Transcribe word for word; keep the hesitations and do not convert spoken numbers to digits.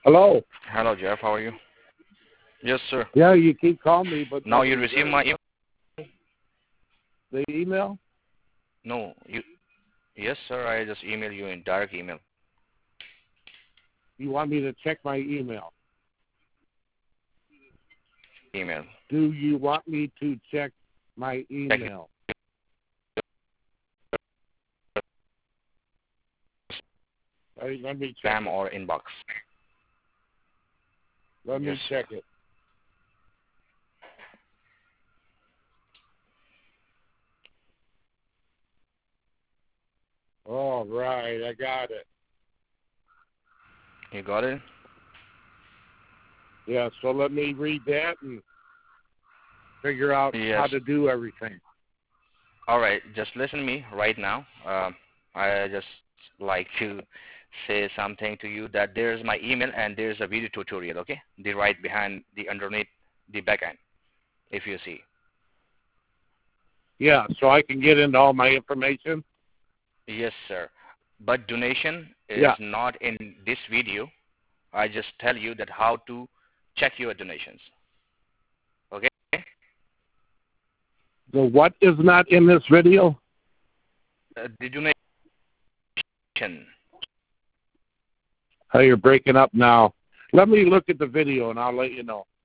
Hello. Hello, Jeff. How are you? Yes, sir. Yeah, you keep calling me, but Now you receive my email? The email? No, you. Yes, sir. I just email you in direct email. You want me to check my email? Email. Do you want me to check my email? Hey, let me check. Spam or inbox. Let me Yes, check sir. it. All right, I got it. You got it? Yeah, so let me read that and figure out Yes. how to do everything. All right, just listen to me right now. Um, I just like to say something to you that there's my email and there's a video tutorial, okay? The right behind, the underneath, the back end, if you see. Yeah, so I can get into all my information? Yes, sir. But donation is Yeah. not in this video. I just tell you that how to check your donations. Okay? The what is not in this video? Uh, the donation. Oh, you're breaking up now. Let me look at the video and I'll let you know.